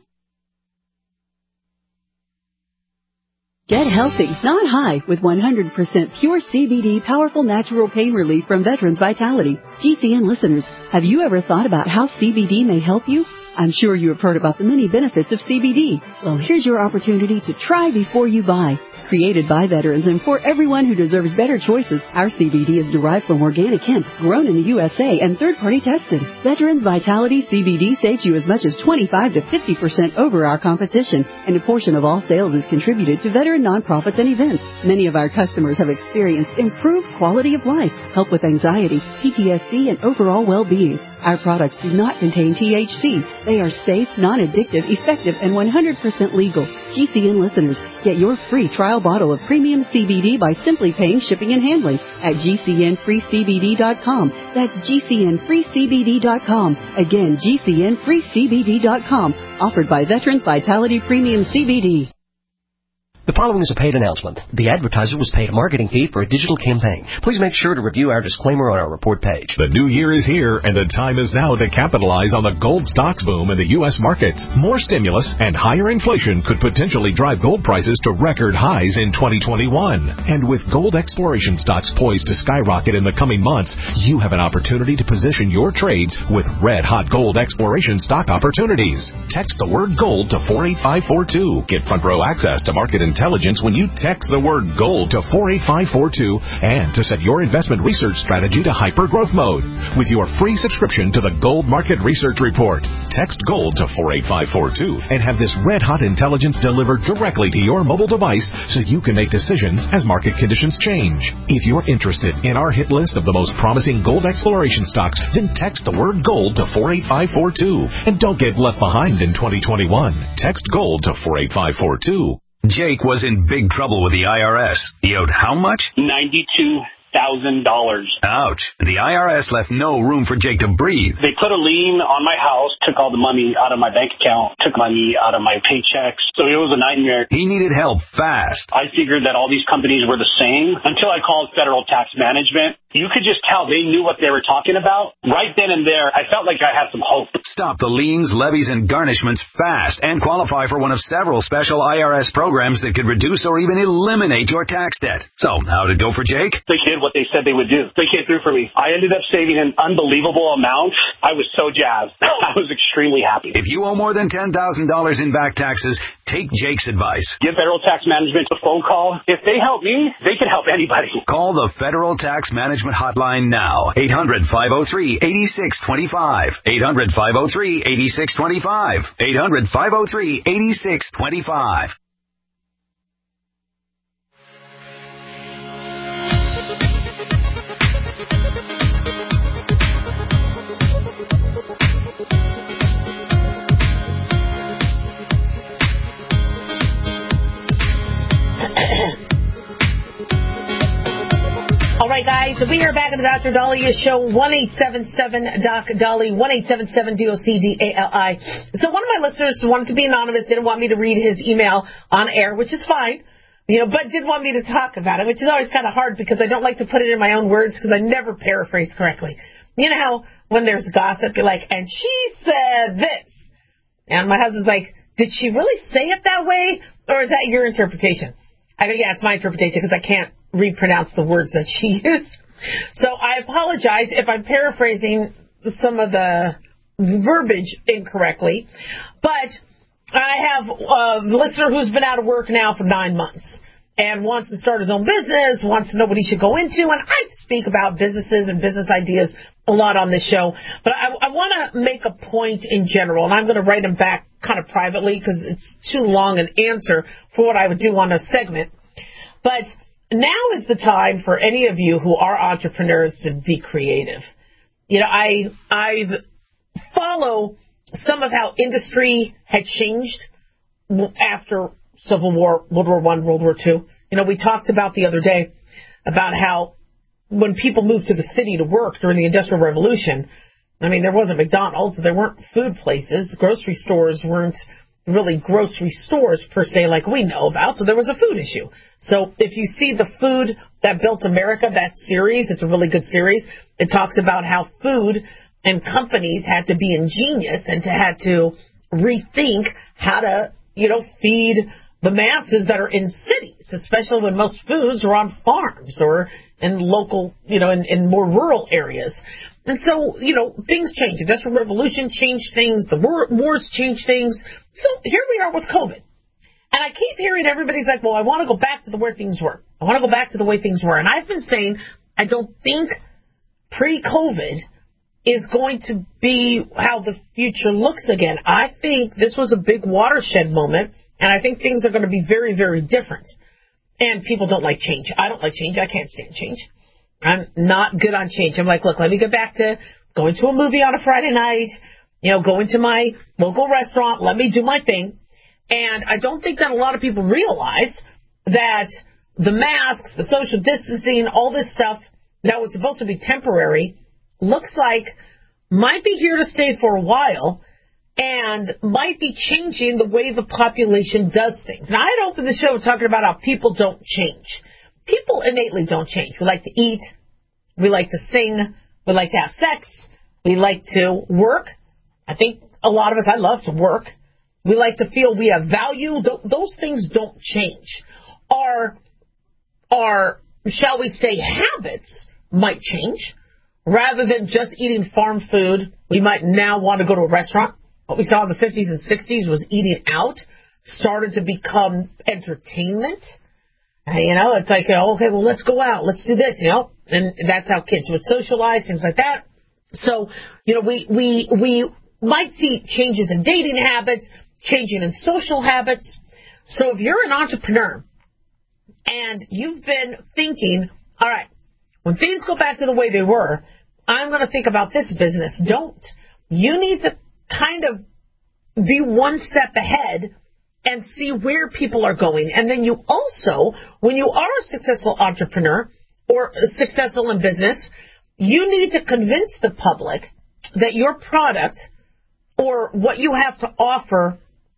Get healthy, not high, with one hundred percent pure C B D powerful natural pain relief from Veterans Vitality. G C N listeners, have you ever thought about how C B D may help you? I'm sure you have heard about the many benefits of C B D. Well, here's your opportunity to try before you buy. Created by veterans and for everyone who deserves better choices, our C B D is derived from organic hemp, grown in the U S A and third-party tested. Veterans Vitality C B D saves you as much as twenty-five to fifty percent over our competition, and a portion of all sales is contributed to veteran nonprofits and events. Many of our customers have experienced improved quality of life, help with anxiety, P T S D, and overall well-being. Our products do not contain T H C. They are safe, non-addictive, effective, and one hundred percent legal. G C N listeners, get your free trial bottle of premium C B D by simply paying shipping and handling at G C N free C B D dot com. That's G C N free C B D dot com. Again, G C N free C B D dot com. Offered by Veterans Vitality Premium C B D. The following is a paid announcement. The advertiser was paid a marketing fee for a digital campaign. Please make sure to review our disclaimer on our report page. The new year is here, and the time is now to capitalize on the gold stocks boom in the U S markets. More stimulus and higher inflation could potentially drive gold prices to record highs in twenty twenty-one. And with gold exploration stocks poised to skyrocket in the coming months, you have an opportunity to position your trades with red-hot gold exploration stock opportunities. Text the word gold to four eight five four two. Get front row access to market intelligence when you text the word gold to four eight five four two and to set your investment research strategy to hyper growth mode with your free subscription to the Gold Market Research Report. Text gold to four eight five four two and have this red hot intelligence delivered directly to your mobile device so you can make decisions as market conditions change. If you're interested in our hit list of the most promising gold exploration stocks, then text the word gold to four eight five four two and don't get left behind in twenty twenty-one. Text gold to four eight five four two. Jake was in big trouble with the I R S. He owed how much? ninety-two thousand dollars. Ouch. The I R S left no room for Jake to breathe. They put a lien on my house, took all the money out of my bank account, took money out of my paychecks. So it was a nightmare. He needed help fast. I figured that all these companies were the same until I called Federal Tax Management. You could just tell they knew what they were talking about. Right then and there, I felt like I had some hope. Stop the liens, levies, and garnishments fast and qualify for one of several special I R S programs that could reduce or even eliminate your tax debt. So, how'd it go for Jake? They did what they said they would do. They came through for me. I ended up saving an unbelievable amount. I was so jazzed. I was extremely happy. If you owe more than ten thousand dollars in back taxes, take Jake's advice. Give Federal Tax Management a phone call. If they help me, they can help anybody. Call the Federal Tax Management hotline now. eight hundred, five oh three, eight six two five. eight hundred, five oh three, eight six two five. eight hundred, five oh three, eight six two five. All right, guys, we are back at the Doctor Dahlia Show, one eight seven seven D O C D A L I, one eight seven seven D O C D A L I. So one of my listeners wanted to be anonymous, didn't want me to read his email on air, which is fine, you know, but did want me to talk about it, which is always kind of hard because I don't like to put it in my own words because I never paraphrase correctly. You know how when there's gossip, you're like, and she said this. And my husband's like, did she really say it that way? Or is that your interpretation? I go, yeah, it's my interpretation because I can't repronounce the words that she used. So I apologize if I'm paraphrasing some of the verbiage incorrectly. But I have a listener who's been out of work now for nine months and wants to start his own business, wants to know what he should go into. And I speak about businesses and business ideas a lot on this show. But I, I want to make a point in general, and I'm going to write him back kind of privately because it's too long an answer for what I would do on a segment. But now is the time for any of you who are entrepreneurs to be creative. You know, I I follow some of how industry had changed after Civil War, World War One, World War Two. You know, we talked about the other day about how when people moved to the city to work during the Industrial Revolution, I mean, there wasn't McDonald's, there weren't food places, grocery stores weren't really grocery stores per se like we know about, so there was a food issue. So if you see the Food That Built America, that series, it's a really good series. It talks about how food and companies had to be ingenious and to had to rethink how to, you know, feed the masses that are in cities, especially when most foods are on farms or in local, you know, in, in more rural areas. And so, you know, things change. The Industrial Revolution changed things. The war, wars changed things. So here we are with COVID. And I keep hearing everybody's like, well, I want to go back to the way things were. I want to go back to the way things were. And I've been saying I don't think pre-COVID is going to be how the future looks again. I think this was a big watershed moment, and I think things are going to be very, very different. And people don't like change. I don't like change. I can't stand change. I'm not good on change. I'm like, look, let me get back to going to a movie on a Friday night, you know, going to my local restaurant. Let me do my thing. And I don't think that a lot of people realize that the masks, the social distancing, all this stuff that was supposed to be temporary looks like might be here to stay for a while and might be changing the way the population does things. Now, I had opened the show talking about how people don't change. People innately don't change. We like to eat. We like to sing. We like to have sex. We like to work. I think a lot of us, I love to work. We like to feel we have value. Those things don't change. Our, our, shall we say, habits might change. Rather than just eating farm food, we might now want to go to a restaurant. What we saw in the fifties and sixties was eating out started to become entertainment. And, you know, it's like, you know, okay, well, let's go out. Let's do this, you know. And that's how kids would socialize, things like that. So, you know, we, we, we might see changes in dating habits, changing in social habits. So if you're an entrepreneur and you've been thinking, all right, when things go back to the way they were, I'm going to think about this business. Don't. You need to kind of be one step ahead and see where people are going. And then you also, when you are a successful entrepreneur or successful in business, you need to convince the public that your product or what you have to offer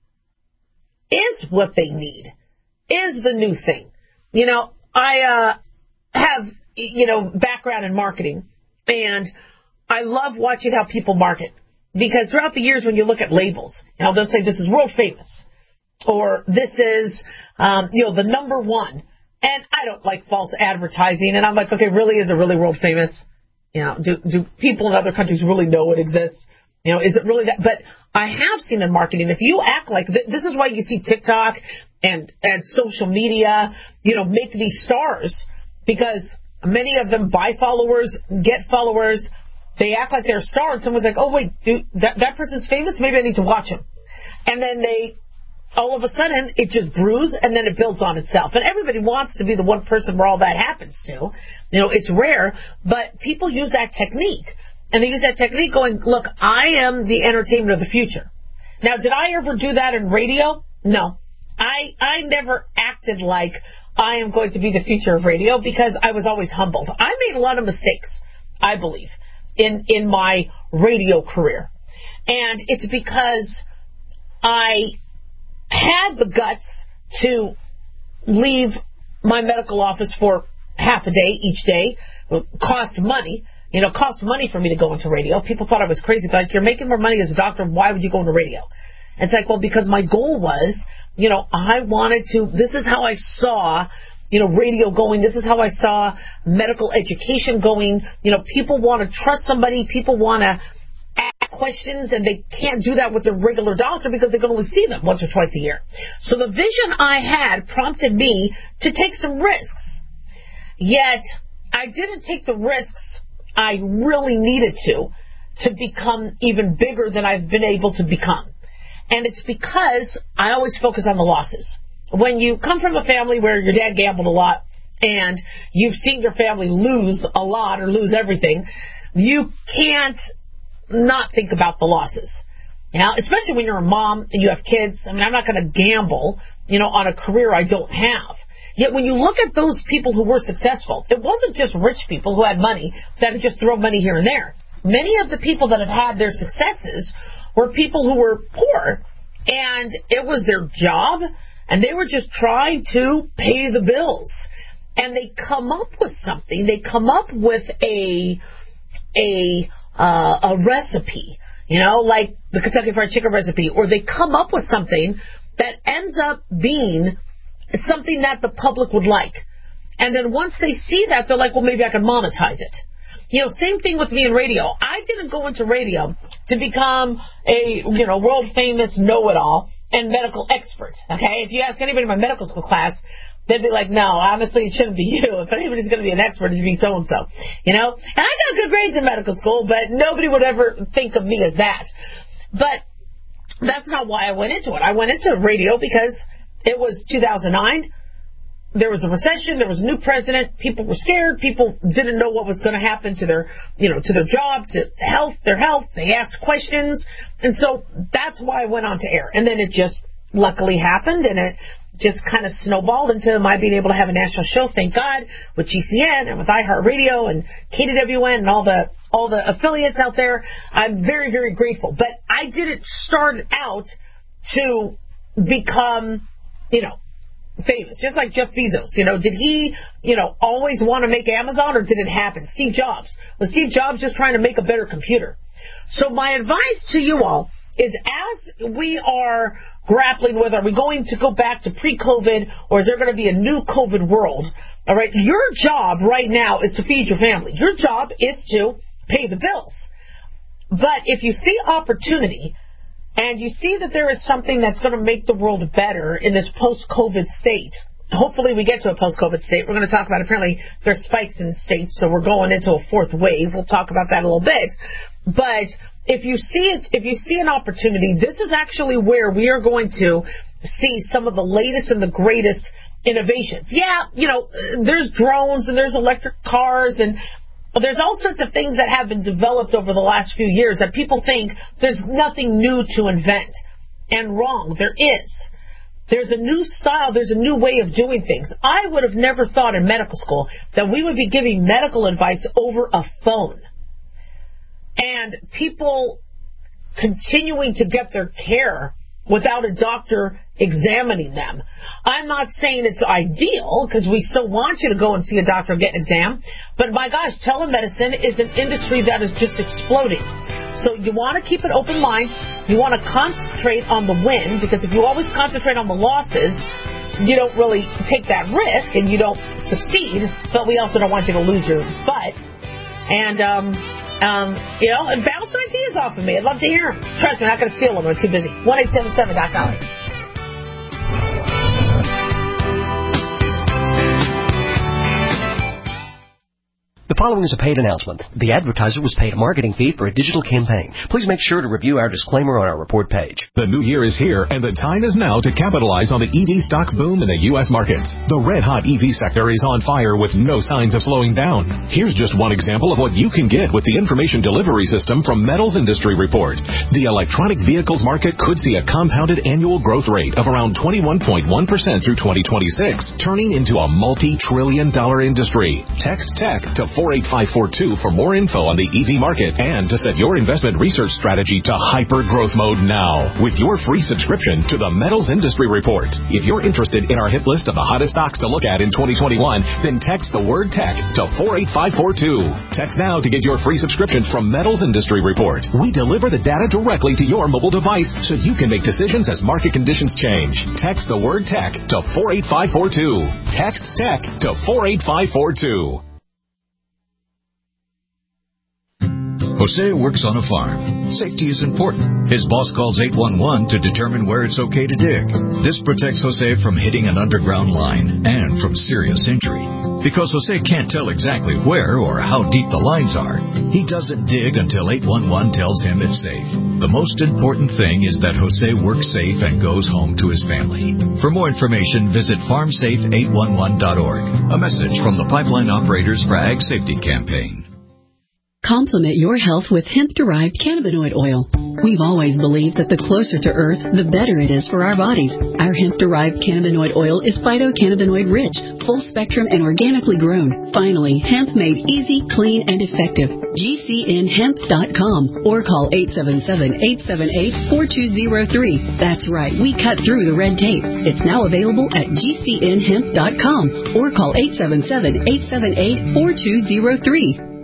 is what they need, is the new thing. You know, I uh, have, you know, background in marketing, and I love watching how people market. Because throughout the years when you look at labels, you know, they'll say this is world famous, or this is, um, you know, the number one. And I don't like false advertising. And I'm like, okay, really, is it really world famous? You know, do, do people in other countries really know it exists? You know, is it really that? But I have seen in marketing, if you act like, th- this is why you see TikTok and, and social media, you know, make these stars, because many of them buy followers, get followers. They act like they're a star, and someone's like, oh, wait, dude, that, that person's famous? Maybe I need to watch him. And then they, all of a sudden, it just brews, and then it builds on itself. And everybody wants to be the one person where all that happens to. You know, it's rare, but people use that technique. And they use that technique going, look, I am the entertainment of the future. Now, did I ever do that in radio? No. I I never acted like I am going to be the future of radio because I was always humbled. I made a lot of mistakes, I believe, in, in my radio career. And it's because I had the guts to leave my medical office for half a day each day. It cost money. You know, it cost money for me to go into radio. People thought I was crazy. They're like, you're making more money as a doctor. Why would you go into radio? And it's like, well, because my goal was, you know, I wanted to, this is how I saw, you know, radio going. This is how I saw medical education going. You know, people want to trust somebody. People want to act questions, and they can't do that with their regular doctor because they can only see them once or twice a year. So the vision I had prompted me to take some risks. Yet, I didn't take the risks I really needed to to become even bigger than I've been able to become. And it's because I always focus on the losses. When you come from a family where your dad gambled a lot and you've seen your family lose a lot or lose everything, you can't not think about the losses. You know, especially when you're a mom and you have kids. I mean, I'm not going to gamble, you know, on a career I don't have. Yet when you look at those people who were successful, it wasn't just rich people who had money that had just thrown money here and there. Many of the people that have had their successes were people who were poor, and it was their job, and they were just trying to pay the bills. And they come up with something. They come up with a a uh, a recipe, you know, like the Kentucky Fried Chicken recipe, or they come up with something that ends up being something that the public would like. And then once they see that, they're like, well, maybe I can monetize it. You know, same thing with me in radio. I didn't go into radio to become a, you know, world famous know-it-all and medical expert. Okay? If you ask anybody in my medical school class, they'd be like, no, honestly, it shouldn't be you. If anybody's going to be an expert, it should be so-and-so. You know? And I got good grades in medical school, but nobody would ever think of me as that. But that's not why I went into it. I went into radio because it was two thousand nine. There was a recession. There was a new president. People were scared. People didn't know what was going to happen to their, you know, to their job, to health, their health. They asked questions. And so that's why I went on to air. And then it just luckily happened, and it just kind of snowballed into my being able to have a national show, thank God, with G C N and with iHeartRadio and K D W N and all the all the affiliates out there. I'm very, very grateful. But I didn't start out to become, you know, famous, just like Jeff Bezos. You know, did he, you know, always want to make Amazon, or did it happen? Steve Jobs. Was Steve Jobs just trying to make a better computer? So my advice to you all is, as we are grappling with, are we going to go back to pre-COVID, or is there going to be a new COVID world? All right, your job right now is to feed your family. Your job is to pay the bills. But if you see opportunity, and you see that there is something that's going to make the world better in this post-COVID state, hopefully we get to a post-COVID state. We're going to talk about, apparently there's spikes in states, so we're going into a fourth wave. We'll talk about that a little bit. But if you see it, if you see an opportunity, this is actually where we are going to see some of the latest and the greatest innovations. Yeah, you know, there's drones and there's electric cars and there's all sorts of things that have been developed over the last few years that people think there's nothing new to invent. And wrong, there is. There's a new style, there's a new way of doing things. I would have never thought in medical school that we would be giving medical advice over a phone. And people continuing to get their care without a doctor examining them. I'm not saying it's ideal, because we still want you to go and see a doctor and get an exam, but my gosh, telemedicine is an industry that is just exploding. So you want to keep an open mind. You want to concentrate on the win, because if you always concentrate on the losses, you don't really take that risk and you don't succeed, but we also don't want you to lose your butt. And, um, Um, you know, and bounce ideas off of me. I'd love to hear them. Trust me, I'm not going to steal them. I'm too busy. one eight seven seven dot com. The following is a paid announcement. The advertiser was paid a marketing fee for a digital campaign. Please make sure to review our disclaimer on our report page. The new year is here, and the time is now to capitalize on the E V stocks boom in the U S markets. The red-hot E V sector is on fire with no signs of slowing down. Here's just one example of what you can get with the information delivery system from Metals Industry Report. The electronic vehicles market could see a compounded annual growth rate of around twenty-one point one percent through twenty twenty-six, turning into a multi-trillion dollar industry. Text TECH to four eight five four two for more info on the E V market and to set your investment research strategy to hyper growth mode now with your free subscription to the Metals Industry Report. If you're interested in our hit list of the hottest stocks to look at in twenty twenty-one, then text the word TECH to four eight five four two. Text now to get your free subscription from Metals Industry Report. We deliver the data directly to your mobile device so you can make decisions as market conditions change. Text the word TECH to four eight five four two. Text TECH to four eight five four two. Jose works on a farm. Safety is important. His boss calls eight one one to determine where it's okay to dig. This protects Jose from hitting an underground line and from serious injury. Because Jose can't tell exactly where or how deep the lines are, he doesn't dig until eight one one tells him it's safe. The most important thing is that Jose works safe and goes home to his family. For more information, visit farm safe eight one one dot org. A message from the Pipeline Operators for Ag Safety Campaign. Complement your health with hemp-derived cannabinoid oil. We've always believed that the closer to Earth, the better it is for our bodies. Our hemp-derived cannabinoid oil is phytocannabinoid-rich, full-spectrum, and organically grown. Finally, hemp made easy, clean, and effective. G C N hemp dot com or call eight seven seven, eight seven eight, four two zero three. That's right, we cut through the red tape. It's now available at G C N hemp dot com or call eight seven seven, eight seven eight, four two zero three.